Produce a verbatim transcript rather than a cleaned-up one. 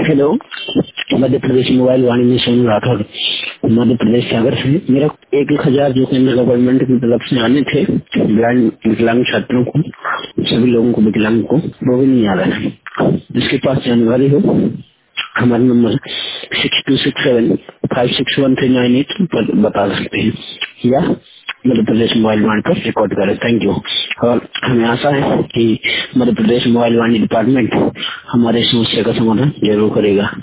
Hello, Madhya Pradesh mobile वाणिज्य सोनू राठौर मध्य प्रदेश सागर से। मेरा एक एक हजार जो केंद्र गवर्नमेंट की तरफ से आने थे ब्लाइंड विकलांग छात्रों को, सभी लोगों को, विकलांग को, वो भी नहीं आ रहा है। जिसके पास जानकारी हो हमारा number six two six seven five six one three nine eight पर बता सकते हैं या मध्य प्रदेश मोबाइल वाणी पर रिकॉर्ड करें। Thank you. और हमें आशा है कि मध्य प्रदेश मोबाइल वाणी डिपार्टमेंट हमारे समस्या का समाधान जरूर करेगा।